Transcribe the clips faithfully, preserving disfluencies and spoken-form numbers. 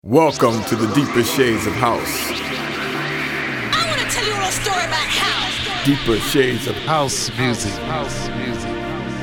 Welcome to the Deeper Shades of House. I want to tell you a little story about house. Deeper Shades of House music. House music.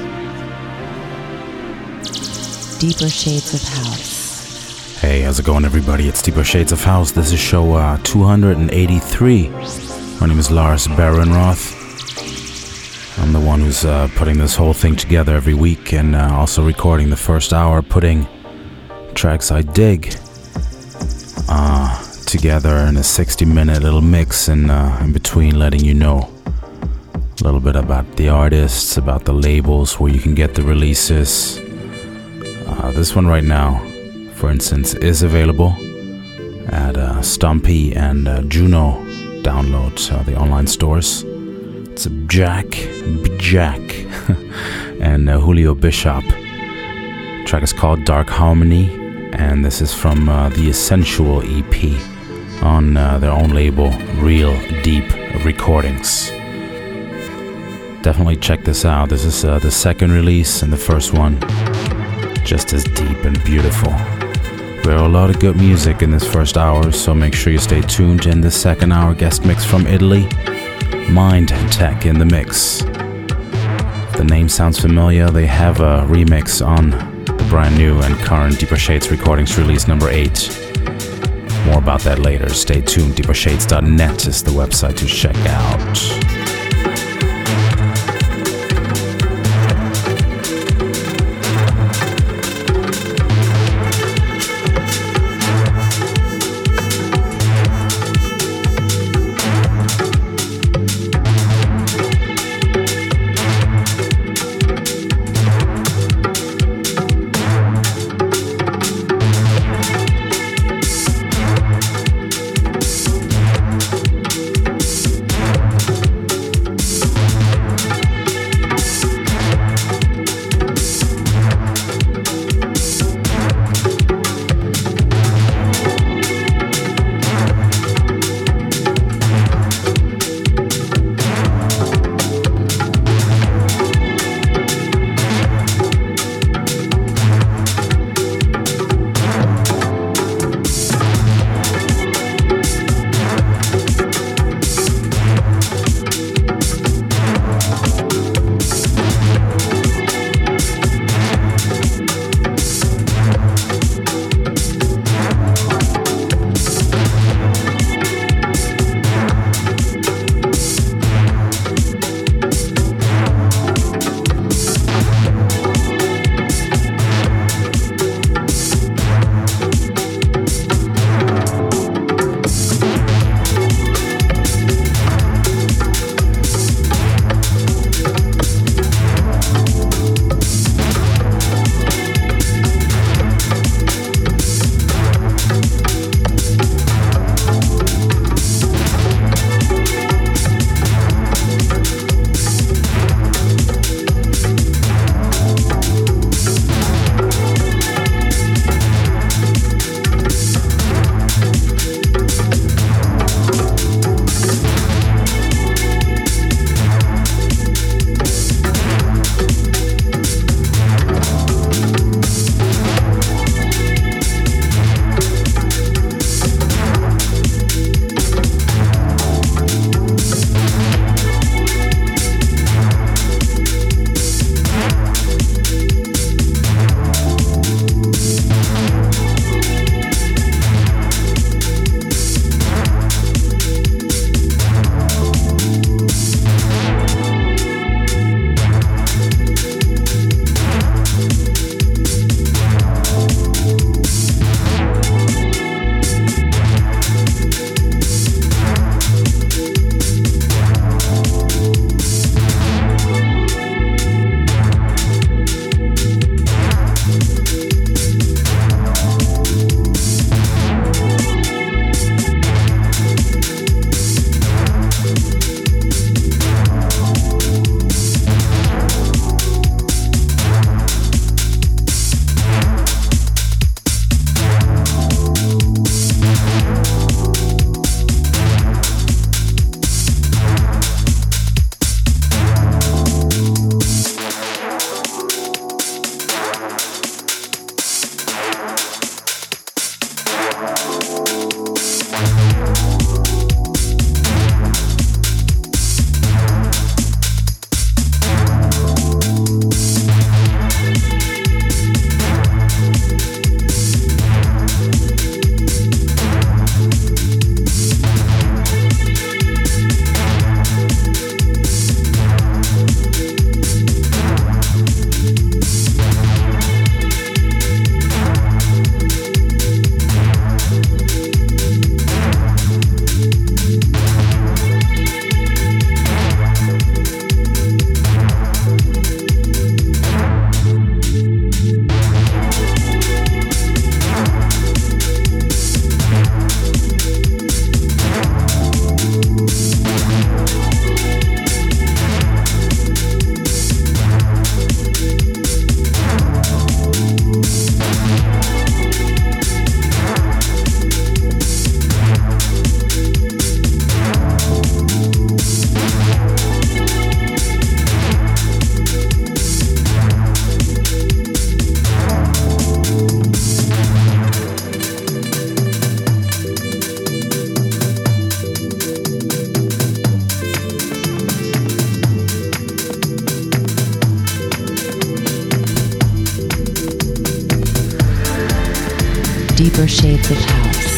Deeper Shades of House. Hey, how's it going, everybody? It's Deeper Shades of House. This is show uh, two hundred eighty-three. My name is Lars Barenroth. I'm the one who's uh, putting this whole thing together every week and uh, also recording the first hour, putting tracks I dig uh, together in a sixty minute little mix, and uh, in between letting you know a little bit about the artists, about the labels, where you can get the releases. Uh, this one right now, for instance, is available at uh, Stumpy and uh, Juno downloads, uh, the online stores. It's a Jack, Jack, and uh, Julio Bishop. The track is called Dark Harmony, and this is from uh, the Essential E P on uh, their own label, Real Deep Recordings. Definitely check this out. This is uh, the second release, and the first one just as deep and beautiful. There are a lot of good music in this first hour, so make sure you stay tuned. In the second hour, guest mix from Italy, Mind Tech in the mix. If the name sounds familiar, they have a remix on the brand new and current Deeper Shades recordings release number eight. More about that later. Stay tuned. deeper shades dot net is the website to check out. Deeper Shades of House.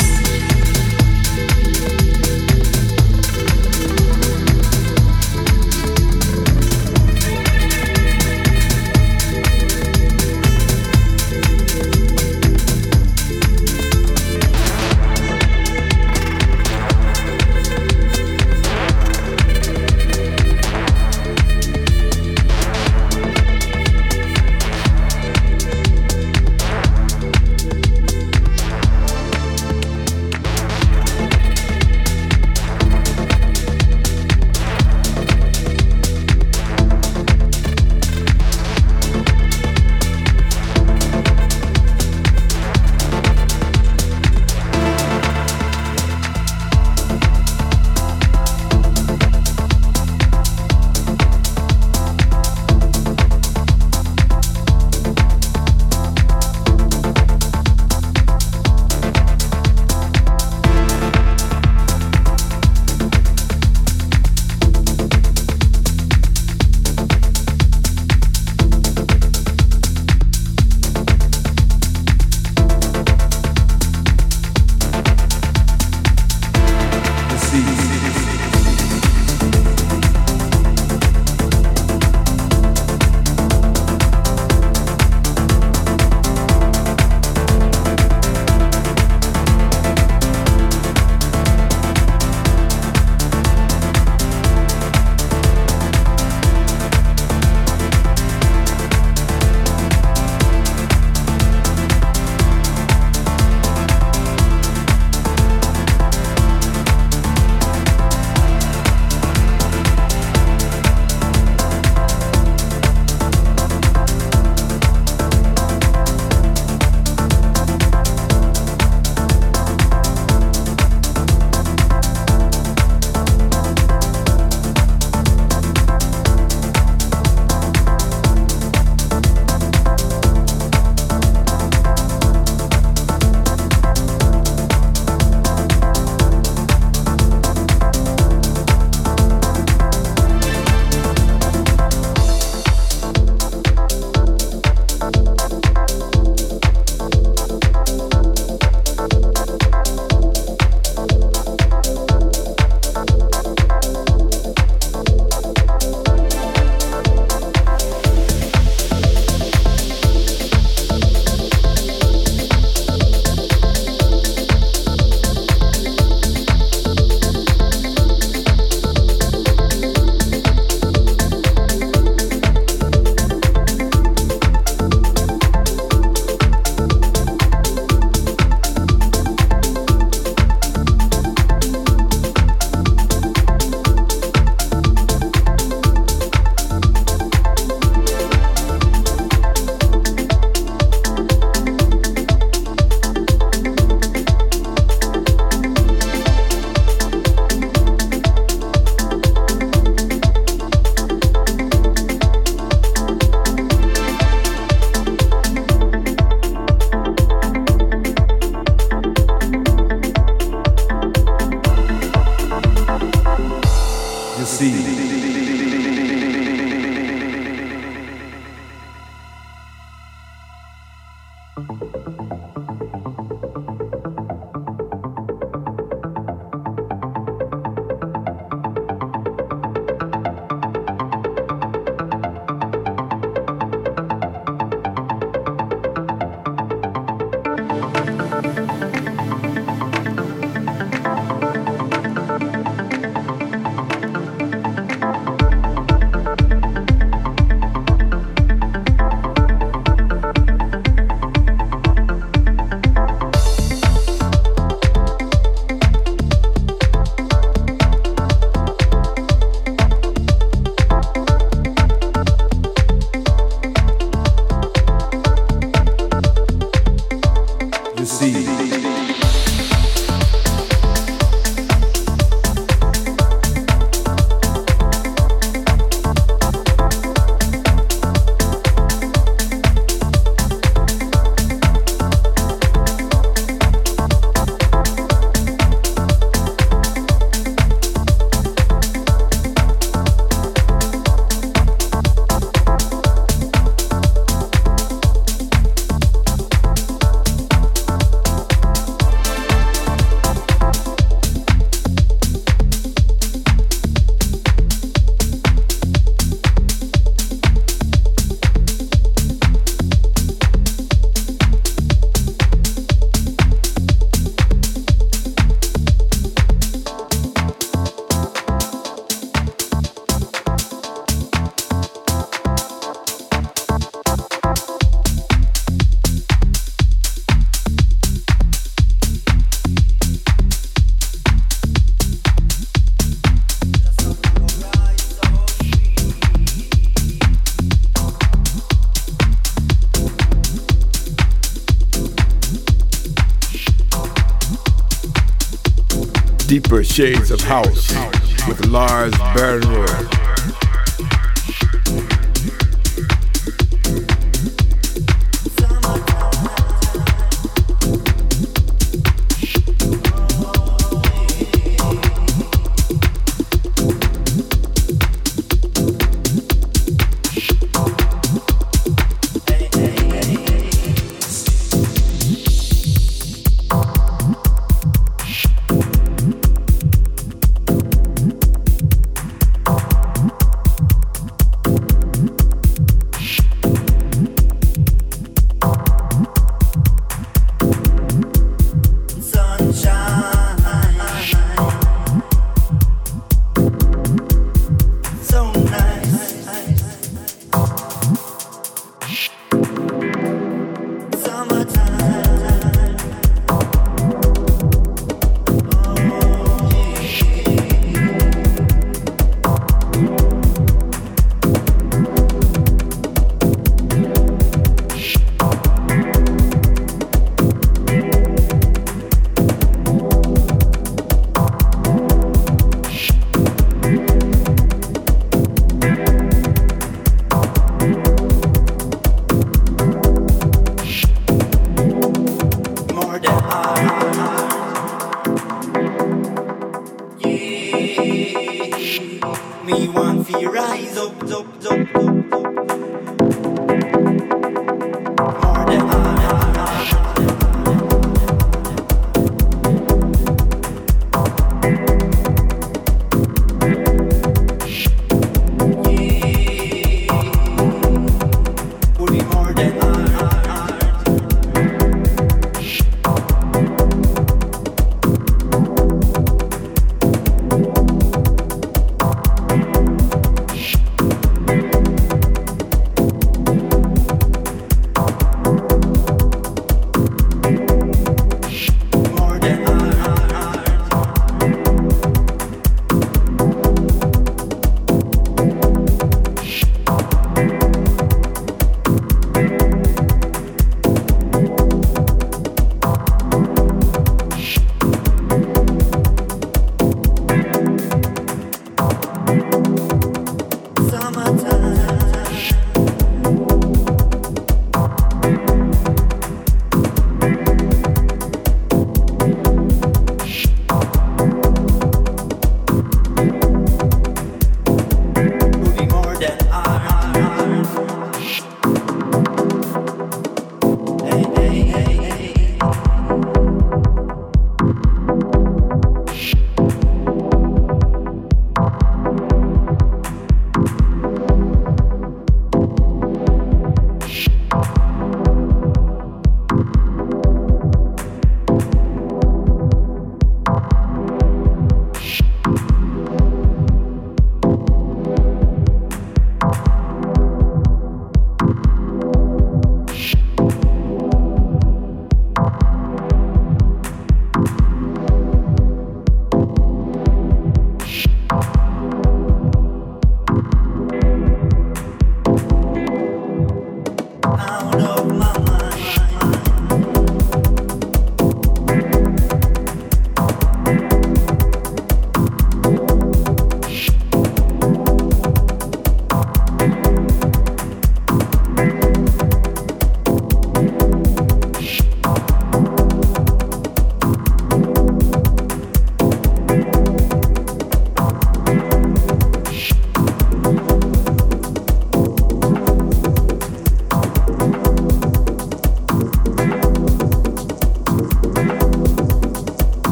Deeper Shades of House with Lars Barenroth.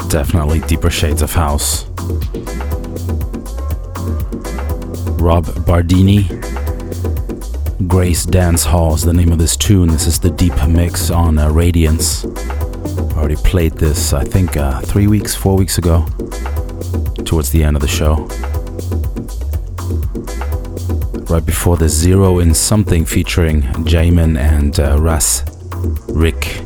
Definitely Deeper Shades of House. Rob Bardini, Grace Dance Hall is the name of this tune. This is the deep mix on uh, Radiance. I already played this, I think, uh, three weeks, four weeks ago, towards the end of the show. Right before the Zero in Something featuring Jamin and uh, Ras Rick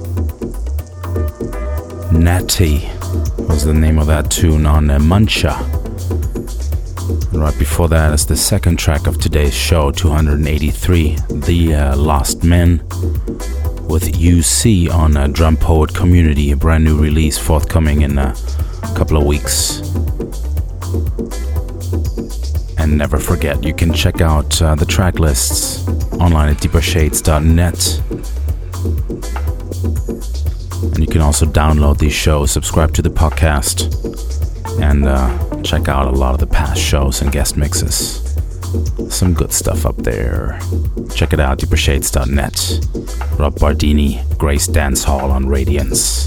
Natty was the name of that tune on uh, Mancha. And right before that is the second track of today's show, two hundred eighty-three, The uh, Lost Men, with U C on uh, Drum Poet Community, a brand new release forthcoming in a couple of weeks. And never forget, you can check out uh, the track lists online at deeper shades dot net. And you can also download these shows, subscribe to the podcast, and uh, check out a lot of the past shows and guest mixes. Some good stuff up there. Check it out, deeper shades dot net. Rob Bardini, Grace Dance Hall on Radiance.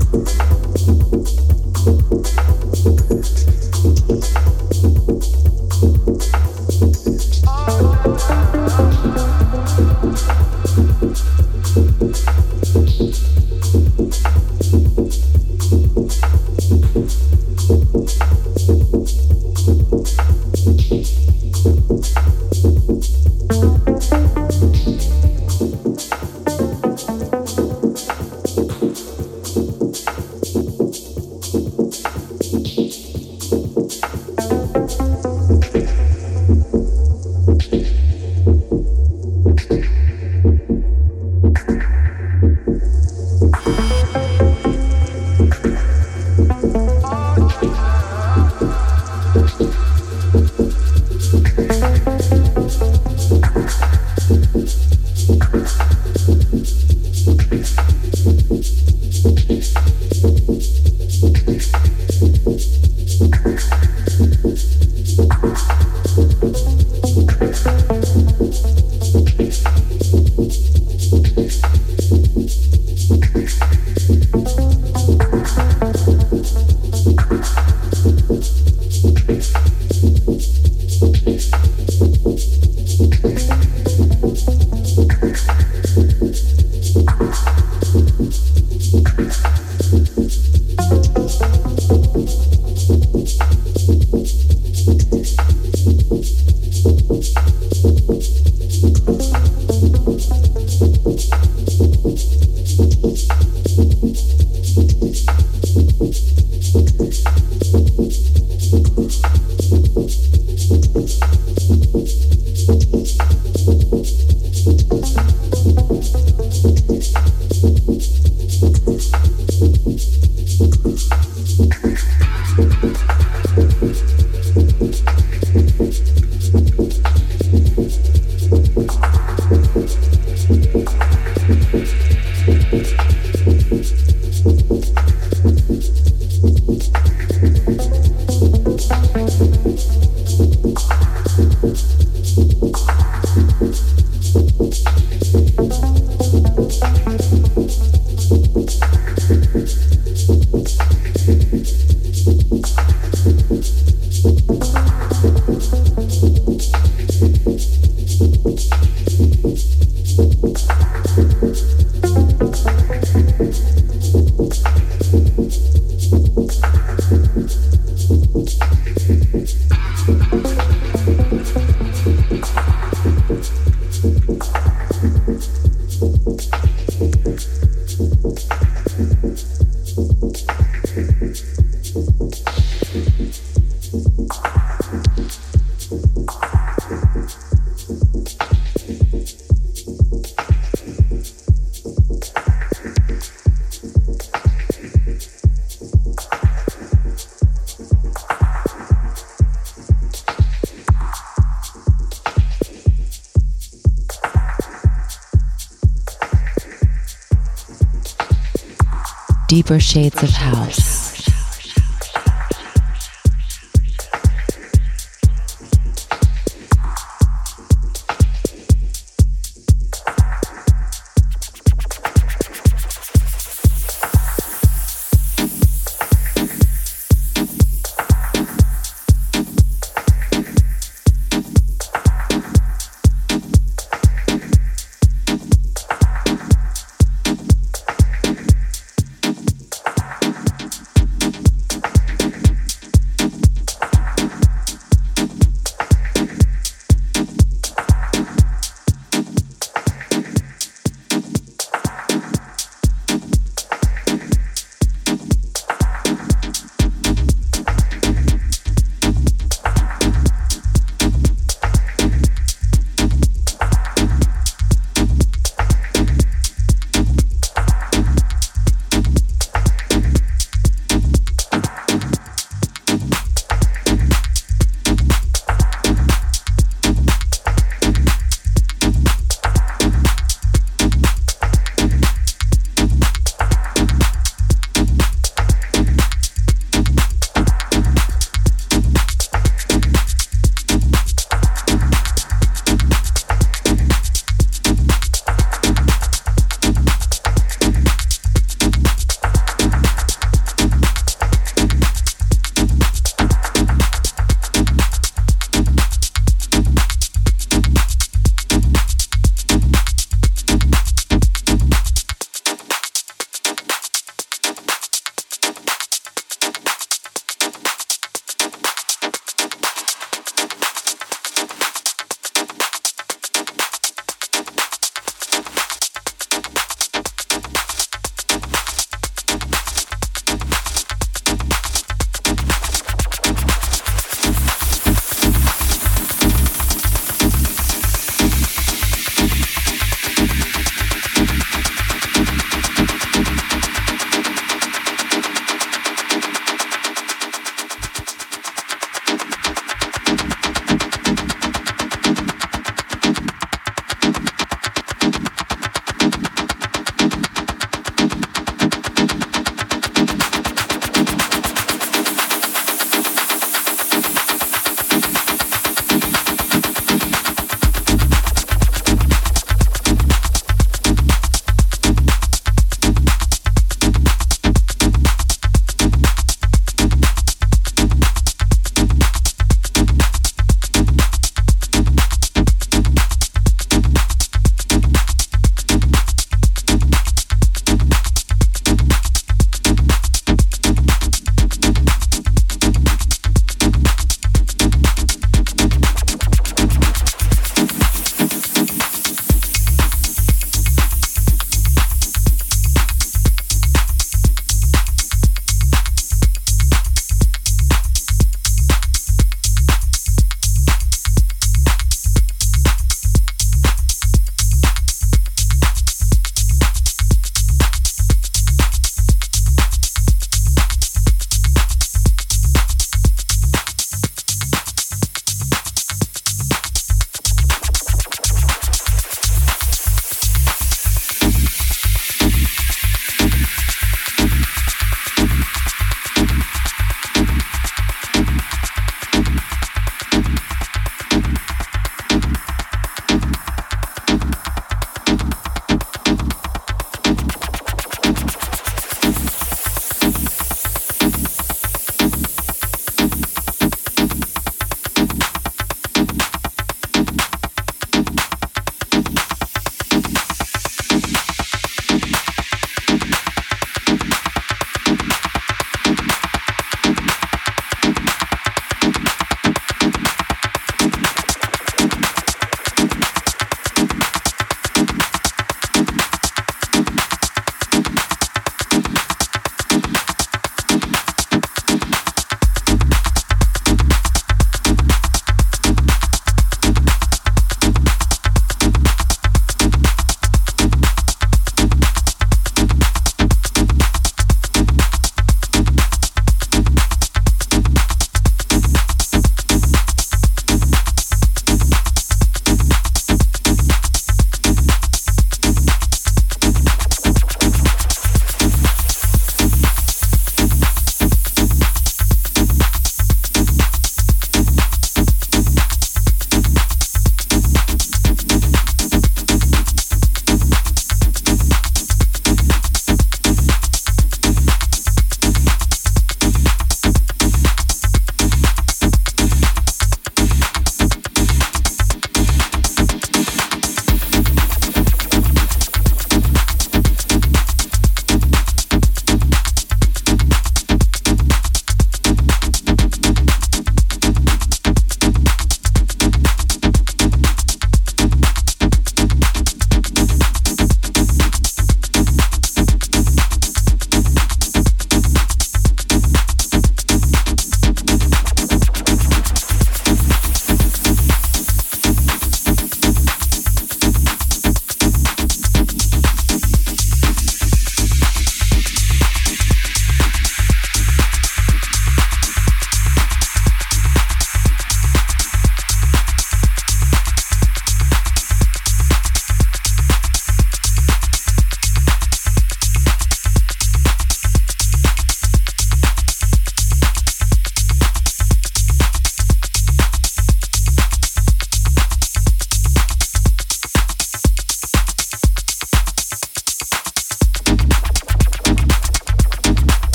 Deeper Shades of House.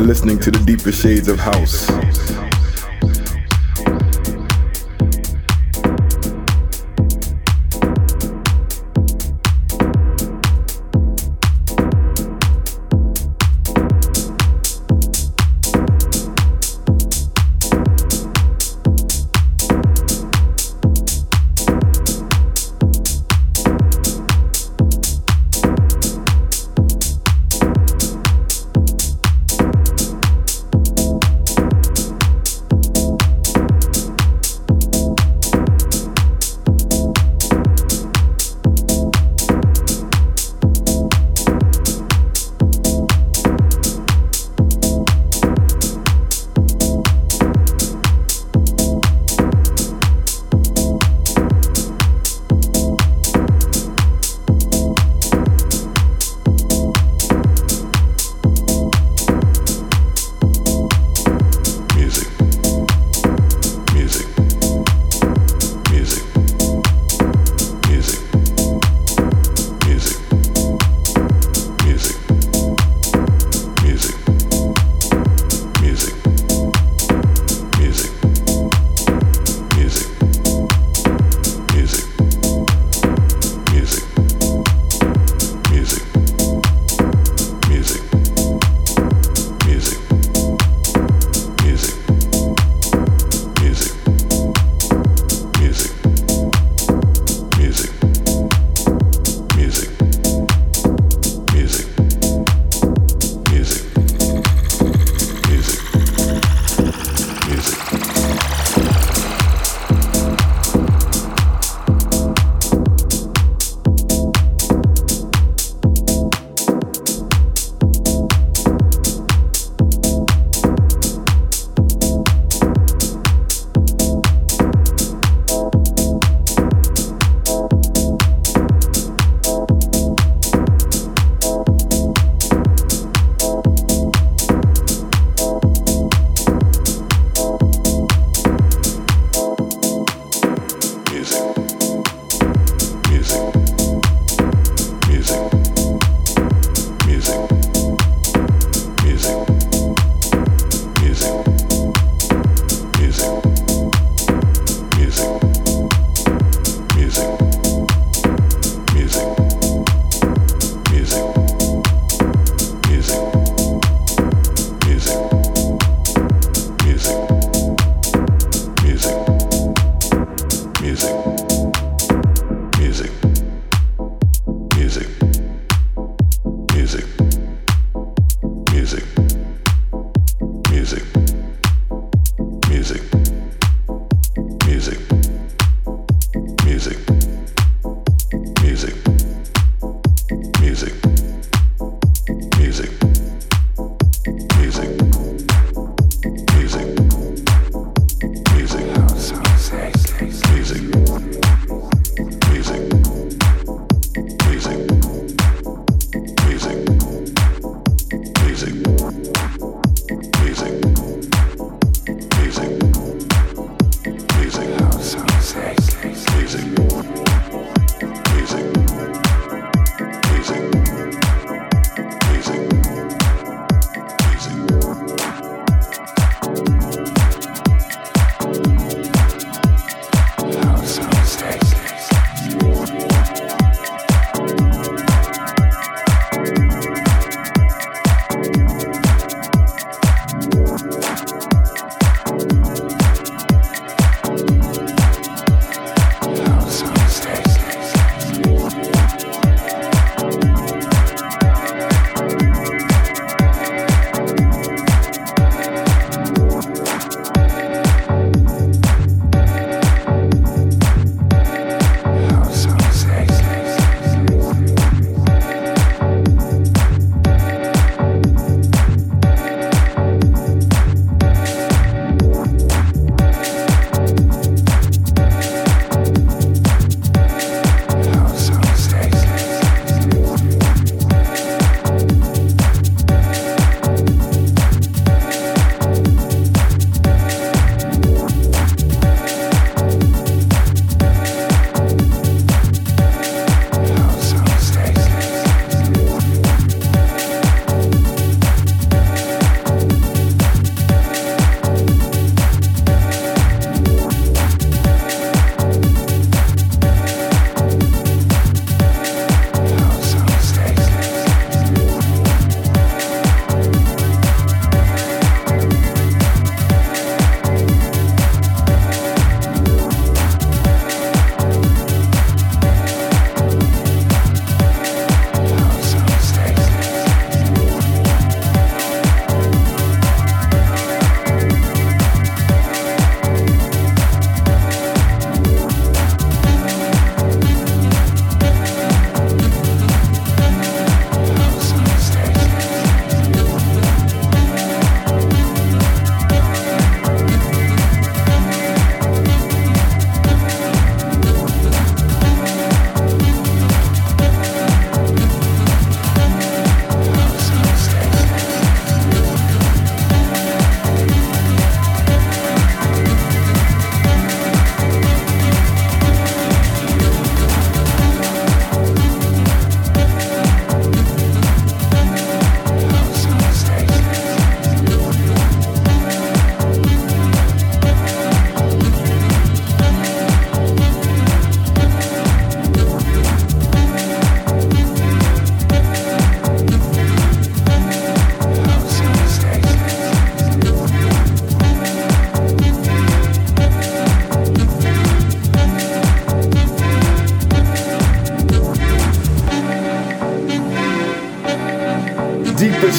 and listening to the deeper shades of house.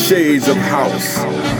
Shades of House.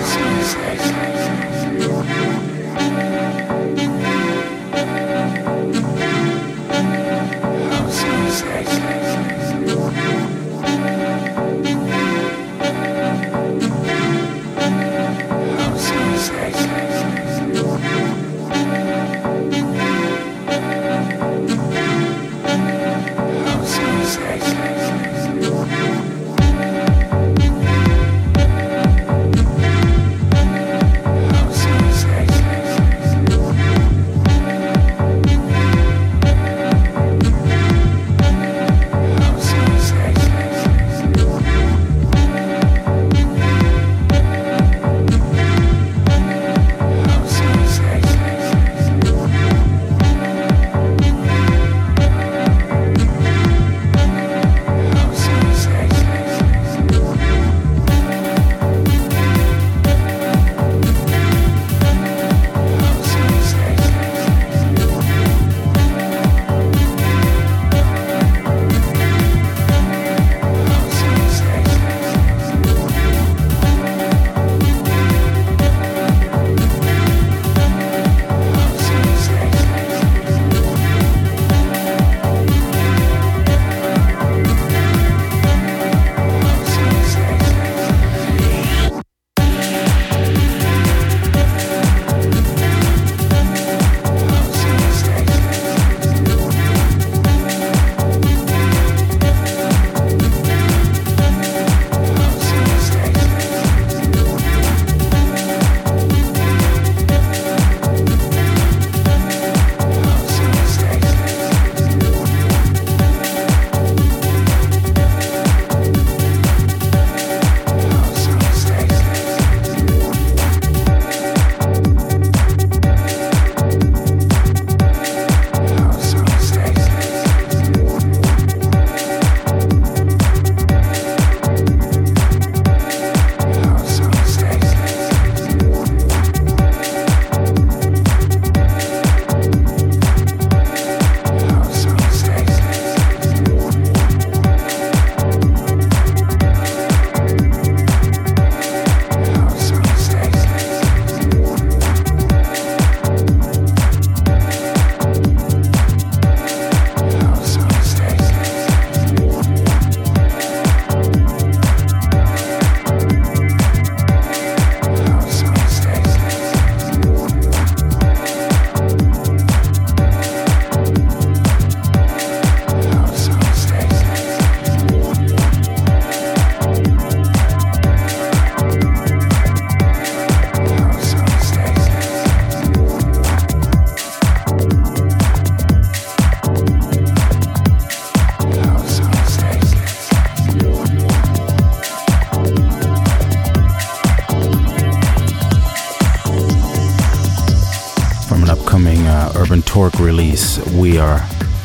Urban Torque release, We Are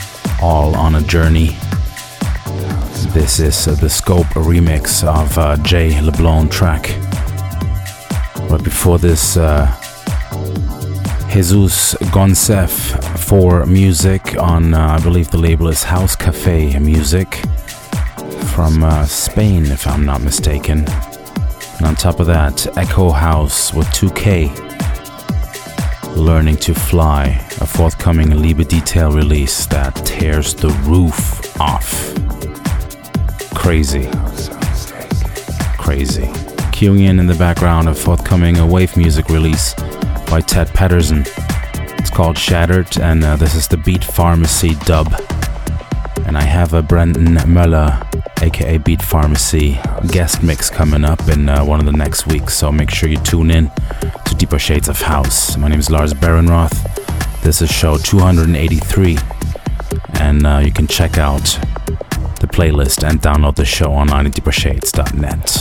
All on a Journey. This is uh, the Scope remix of uh, Jay LeBlanc track. But before this, uh, Jesus Gonsef for music on, uh, I believe the label is House Cafe Music from uh, Spain, if I'm not mistaken. And on top of that, Echo House with two K. Learning to Fly, a forthcoming Liebe Detail release that tears the roof off. Crazy. Crazy. Queuing in in the background, a forthcoming a wave music release by Ted Patterson. It's called Shattered, and uh, this is the Beat Pharmacy dub. And I have a Brendan Möller, aka Beat Pharmacy, guest mix coming up in uh, one of the next weeks, so make sure you tune in to Deeper Shades of House. My name is Lars Behrenroth. This is show two hundred eighty-three, and uh, you can check out the playlist and download the show online at deeper shades dot net.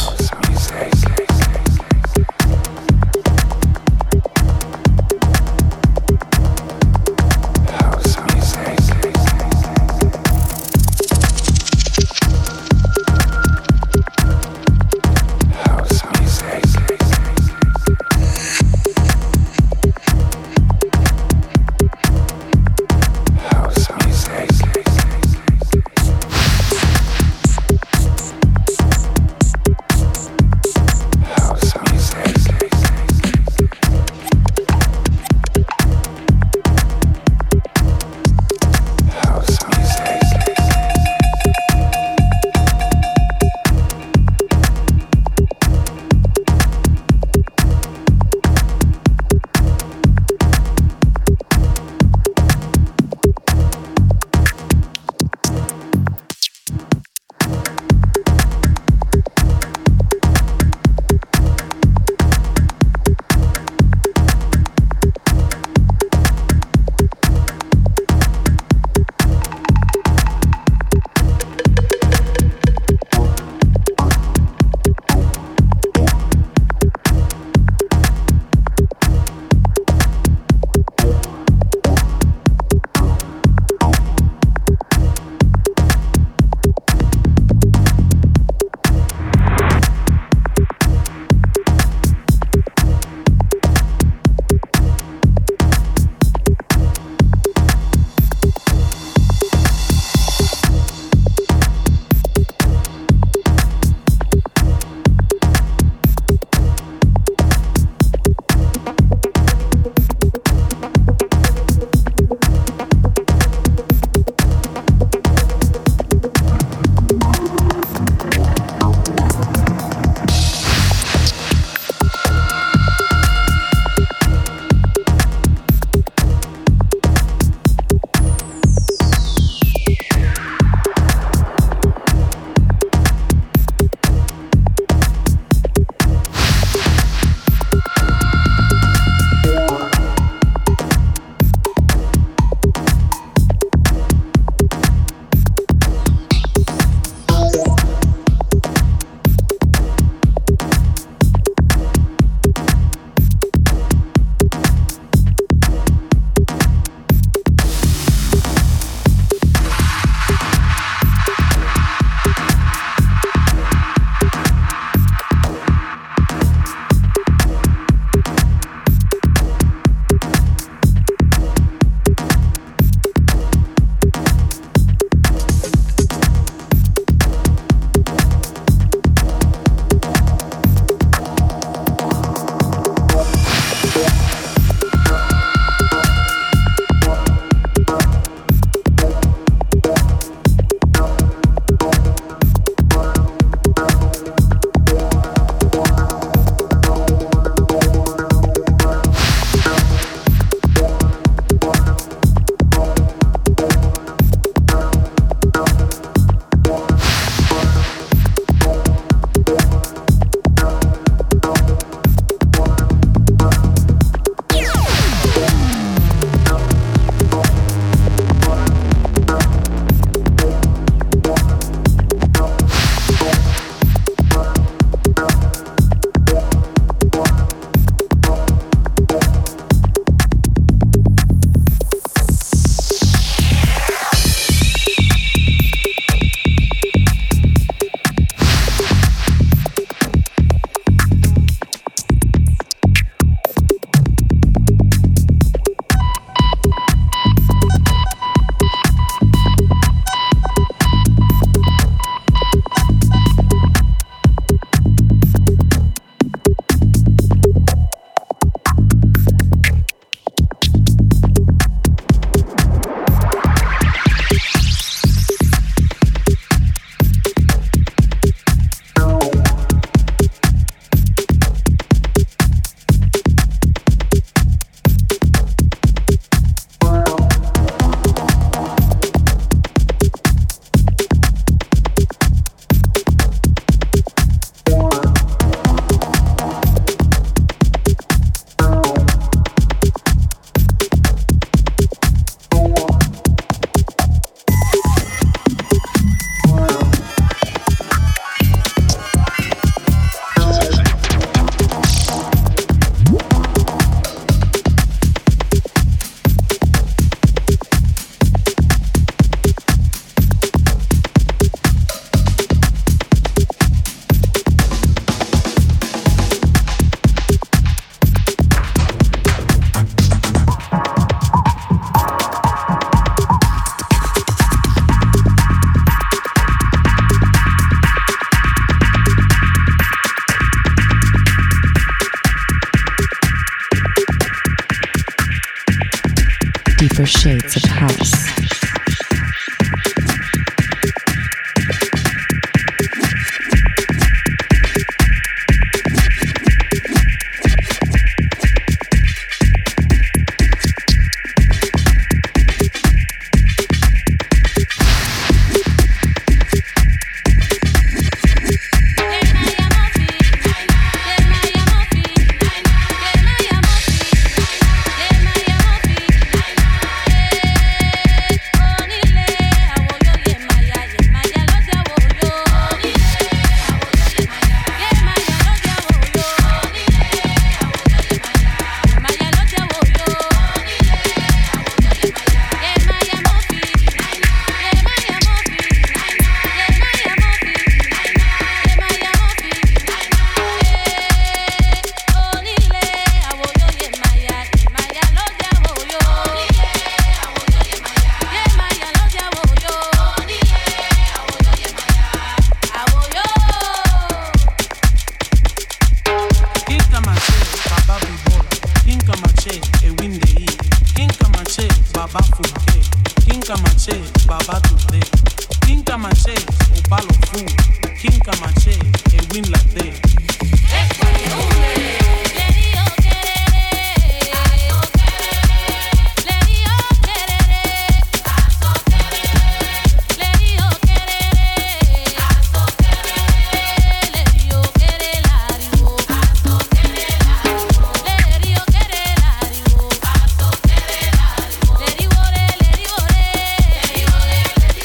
Deeper shades of house.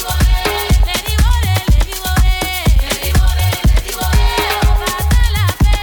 Let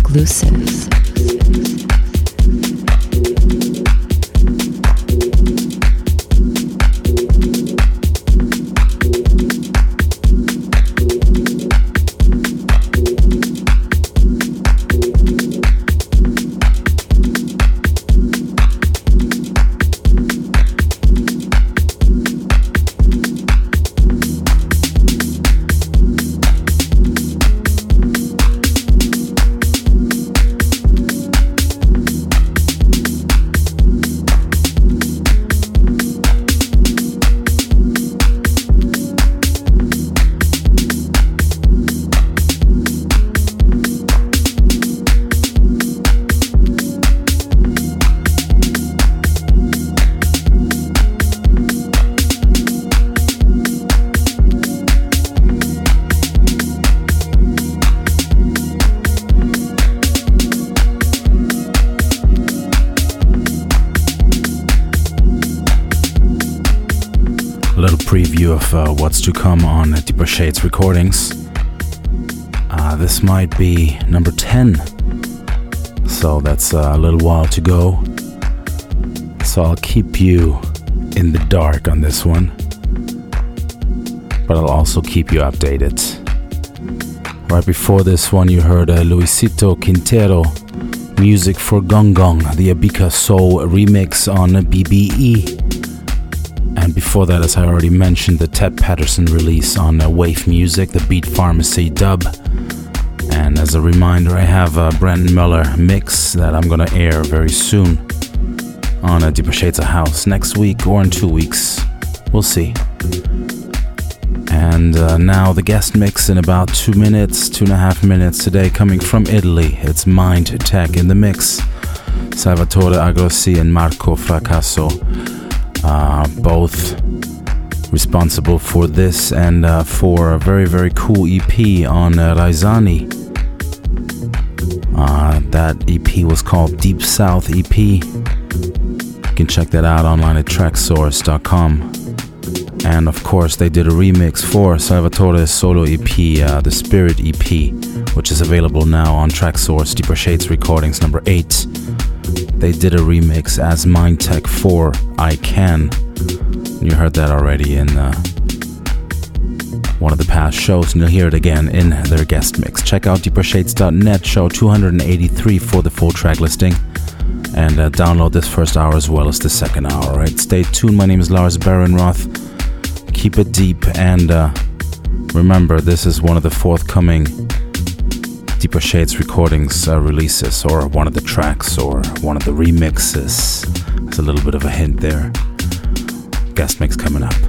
exclusives. Preview of uh, what's to come on Deeper Shades recordings. Uh, this might be number ten, so that's uh, a little while to go. So I'll keep you in the dark on this one, but I'll also keep you updated. Right before this one, you heard uh, Luisito Quintero, Music for Gong Gong, the Abika Soul remix on B B E. And before that, as I already mentioned, the Ted Patterson release on uh, Wave Music, the Beat Pharmacy dub. And as a reminder, I have a Brandon Miller mix that I'm gonna air very soon on uh, Deeper Shades of House next week or in two weeks. We'll see. And uh, now the guest mix in about two minutes, two and a half minutes today, coming from Italy. It's Mind Tech in the mix. Salvatore Agrossi and Marco Fracasso. Uh, both responsible for this and uh, for a very, very cool E P on uh, Raizani. Uh, that E P was called Deep South E P. You can check that out online at tracksource dot com. And of course, they did a remix for Salvatore's solo E P, uh, the Spirit E P, which is available now on Tracksource Deeper Shades Recordings number eight. They did a remix as Mindtech for I Can. You heard that already in uh, one of the past shows, and you'll hear it again in their guest mix. Check out deeper shades dot net, show two eighty-three for the full track listing, and uh, download this first hour as well as the second hour. Right? Stay tuned. My name is Lars Barenroth. Keep it deep, and uh, remember, this is one of the forthcoming Deeper Shades recordings uh, releases, or one of the tracks, or one of the remixes. There's a little bit of a hint there. Guest mix coming up.